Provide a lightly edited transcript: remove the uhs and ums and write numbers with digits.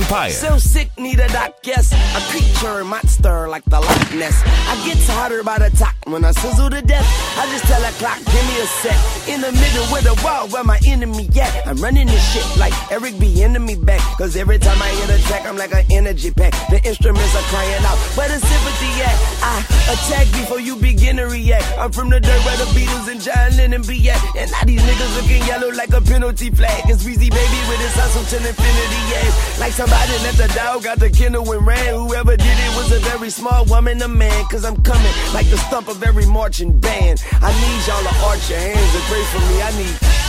Empire. So sick, need a doc, yes. A creature, monster like the Loch Ness. I get hotter by the top when I sizzle to death. I just tell a clock, give me a set. In the middle with a wall where my enemy at. I'm running this shit like Eric B. enemy back. Cause every time I hit a track, I'm like an energy pack. The instruments are crying out, where the sympathy at? I attack before you begin to react. I'm from the dirt where the Beatles and John Lennon be at. And now these niggas looking yellow like a penalty flag. It's Weezy Baby with his hustle till infinity, yes. Like somebody let the dog out the kennel and ran. Whoever did it was a very small woman, a man. Cause I'm coming like the stump of every marching band. I need y'all to arch your hands and pray for me. I need